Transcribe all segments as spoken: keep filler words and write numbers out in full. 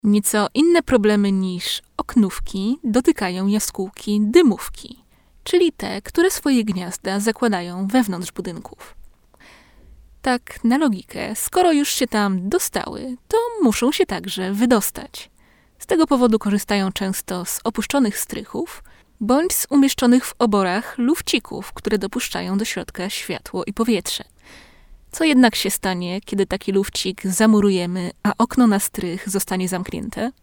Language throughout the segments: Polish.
Nieco inne problemy niż oknówki dotykają jaskółki dymówki, czyli te, które swoje gniazda zakładają wewnątrz budynków. Tak na logikę, skoro już się tam dostały, to muszą się także wydostać. Z tego powodu korzystają często z opuszczonych strychów bądź z umieszczonych w oborach lufcików, które dopuszczają do środka światło i powietrze. Co jednak się stanie, kiedy taki lufcik zamurujemy, a okno na strych zostanie zamknięte?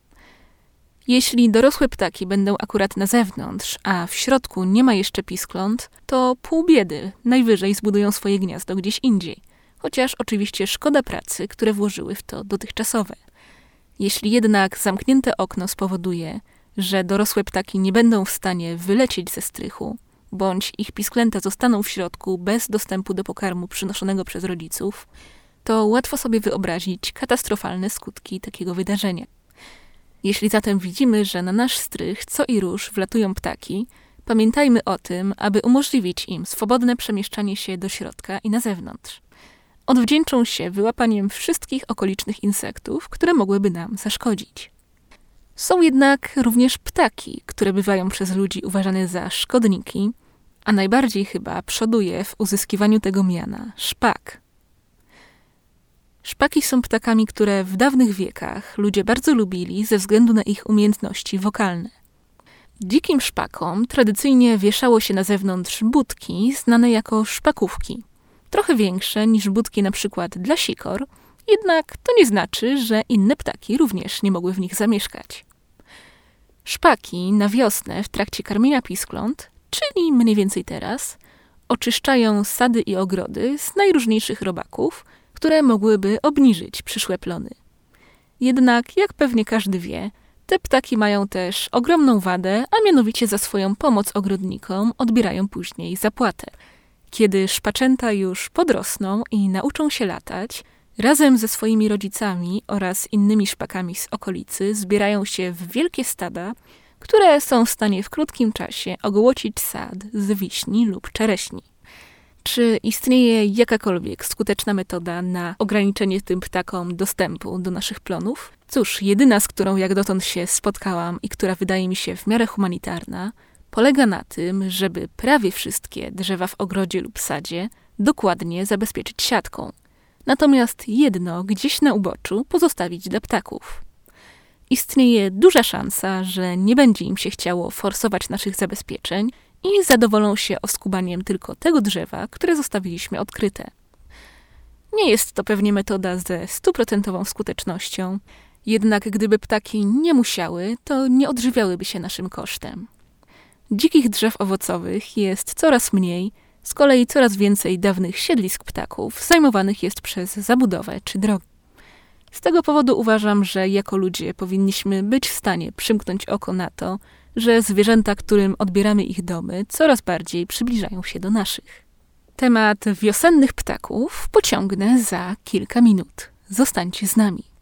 Jeśli dorosłe ptaki będą akurat na zewnątrz, a w środku nie ma jeszcze piskląt, to pół biedy, najwyżej zbudują swoje gniazdo gdzieś indziej. Chociaż oczywiście szkoda pracy, które włożyły w to dotychczasowe. Jeśli jednak zamknięte okno spowoduje, że dorosłe ptaki nie będą w stanie wylecieć ze strychu, bądź ich pisklęta zostaną w środku bez dostępu do pokarmu przynoszonego przez rodziców, to łatwo sobie wyobrazić katastrofalne skutki takiego wydarzenia. Jeśli zatem widzimy, że na nasz strych co i róż wlatują ptaki, pamiętajmy o tym, aby umożliwić im swobodne przemieszczanie się do środka i na zewnątrz. Odwdzięczą się wyłapaniem wszystkich okolicznych insektów, które mogłyby nam zaszkodzić. Są jednak również ptaki, które bywają przez ludzi uważane za szkodniki, a najbardziej chyba przoduje w uzyskiwaniu tego miana szpak. Szpaki są ptakami, które w dawnych wiekach ludzie bardzo lubili ze względu na ich umiejętności wokalne. Dzikim szpakom tradycyjnie wieszało się na zewnątrz budki znane jako szpakówki. Trochę większe niż budki na przykład dla sikor, jednak to nie znaczy, że inne ptaki również nie mogły w nich zamieszkać. Szpaki na wiosnę w trakcie karmienia piskląt, czyli mniej więcej teraz, oczyszczają sady i ogrody z najróżniejszych robaków, które mogłyby obniżyć przyszłe plony. Jednak, jak pewnie każdy wie, te ptaki mają też ogromną wadę, a mianowicie za swoją pomoc ogrodnikom odbierają później zapłatę. Kiedy szpaczęta już podrosną i nauczą się latać, razem ze swoimi rodzicami oraz innymi szpakami z okolicy zbierają się w wielkie stada, które są w stanie w krótkim czasie ogołocić sad z wiśni lub czereśni. Czy istnieje jakakolwiek skuteczna metoda na ograniczenie tym ptakom dostępu do naszych plonów? Cóż, jedyna, z którą jak dotąd się spotkałam i która wydaje mi się w miarę humanitarna, polega na tym, żeby prawie wszystkie drzewa w ogrodzie lub sadzie dokładnie zabezpieczyć siatką. Natomiast jedno gdzieś na uboczu pozostawić dla ptaków. Istnieje duża szansa, że nie będzie im się chciało forsować naszych zabezpieczeń i zadowolą się oskubaniem tylko tego drzewa, które zostawiliśmy odkryte. Nie jest to pewnie metoda ze stuprocentową skutecznością, jednak gdyby ptaki nie musiały, to nie odżywiałyby się naszym kosztem. Dzikich drzew owocowych jest coraz mniej, z kolei coraz więcej dawnych siedlisk ptaków zajmowanych jest przez zabudowę czy drogi. Z tego powodu uważam, że jako ludzie powinniśmy być w stanie przymknąć oko na to, że zwierzęta, którym odbieramy ich domy, coraz bardziej przybliżają się do naszych. Temat wiosennych ptaków pociągnę za kilka minut. Zostańcie z nami.